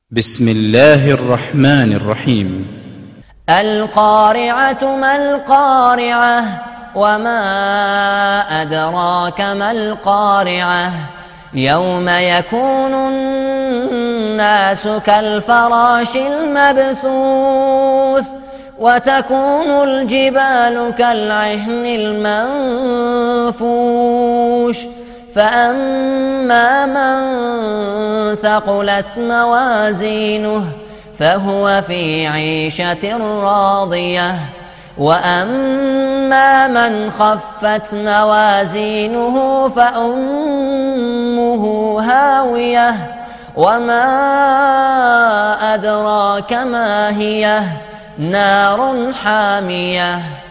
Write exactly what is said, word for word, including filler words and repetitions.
بسم الله الرحمن الرحيم. القارعة ما القارعة وما أدراك ما القارعة يوم يكون الناس كالفراش المبثوث وتكون الجبال كالعهن المنفوش فأما من ثقلت موازينه فهو في عيشة راضية وأما من خفت موازينه فأمه هاوية وما أدراك ما هي نار حامية.